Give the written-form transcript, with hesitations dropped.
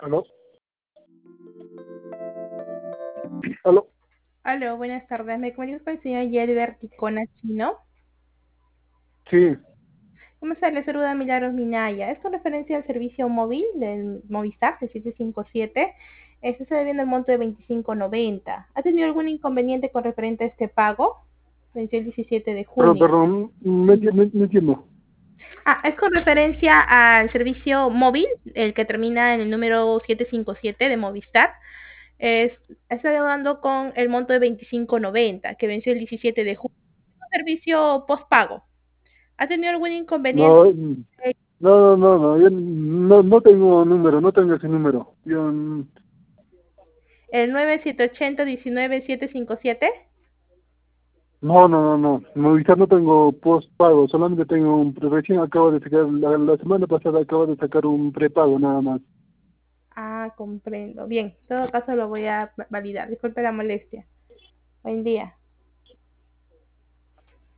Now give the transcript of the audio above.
¿Aló? ¿Aló? Aló, buenas tardes. Me comunico con el señor Yelber Ticona Chino. Sí, ¿Cómo está? Le saluda Milagros Minaya. Es con referencia al servicio móvil del Movistar, el 757. Se está debiendo el monto de 25.90. ¿Ha tenido algún inconveniente con referente a este pago? Venció el 17 de perdón, junio. perdón, no entiendo. Es con referencia al servicio móvil, el que termina en el número 757 de Movistar. Está deudando con el monto de 25.90, que venció el 17 de junio. Es un servicio postpago. ¿Ha tenido algún inconveniente? No, no, yo no tengo número, no tengo ese número. Yo, El 9780-19757. no. Movistar no tengo postpago, solamente tengo recién acabo de sacar, la semana pasada acabo de sacar un prepago nada más. Comprendo. Bien, en todo caso lo voy a validar. Disculpe la molestia. Buen día.